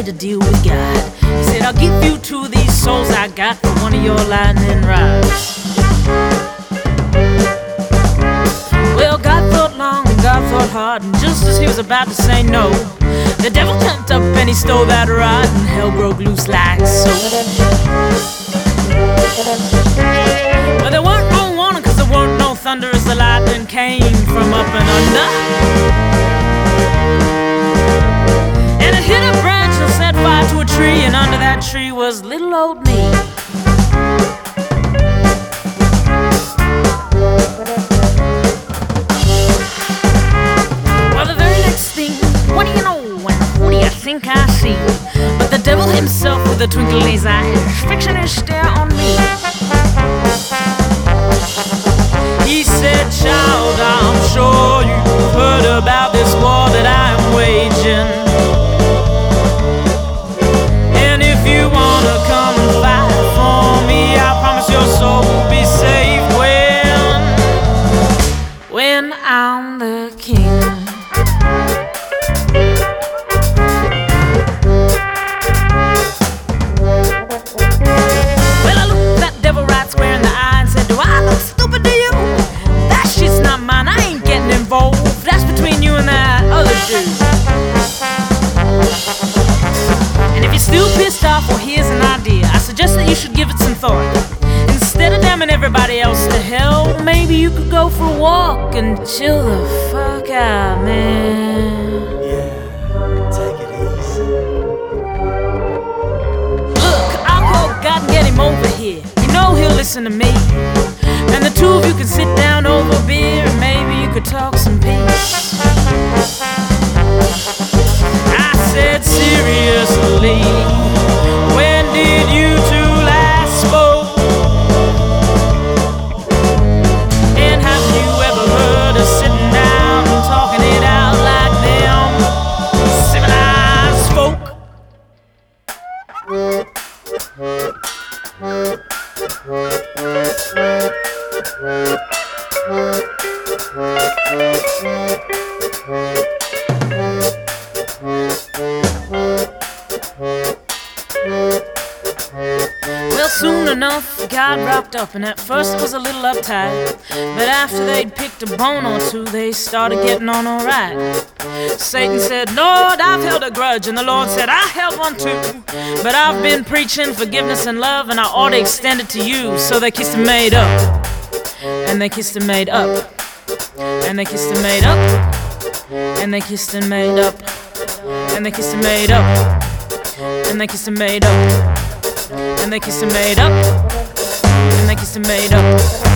to deal with God. He said, I'll give you two of these souls I got for one of your lightning rods. Well, God thought long and God thought hard, and just as he was about to say no, the devil jumped up and he stole that rod, and hell broke loose like so. But there weren't no warning, cause there weren't no thunder, as the lightning came from up and under. And it hit a branch and set fire to a tree, and under that tree was little old me. Well, the very next thing, what do you know, and who do you think I see? But the devil himself with a twinkle in his eyes, fixing his stare on me. He said, child, I'm sure you've heard about this war that I am waging. And if you wanna come and fight for me, I promise your soul will be saved when I'm the king. Well, I looked that devil right square in the eye and said, do I look stupid to you? That shit's not mine, I ain't getting involved. That's between you and that other dude. And if you're still pissed off, well, here's an idea. I suggest that you should give it some thought. Instead of damning everybody else to hell, maybe you could go for a walk and chill the fuck out, man. Yeah, take it easy. Look, I'll call God and get him over here. You know he'll listen to me. And the two of you can sit down over beer, and maybe you could talk some peace. I said, seriously, when did you two last spoke? And have you ever heard us sitting down and talking it out like Well, soon enough, God rocked up, and at first it was a little uptight, but after they'd picked a bone or two, they started getting on all right. Satan said, Lord, I've held a grudge, and the Lord said, I held one too, but I've been preaching forgiveness and love, and I ought to extend it to you. So they kissed and made up, and they kissed and made up, and they kissed and made up, and they kissed and made up, and they kissed and made up, and they kissed and made up, and they kissed and made up, and they kissed and made up.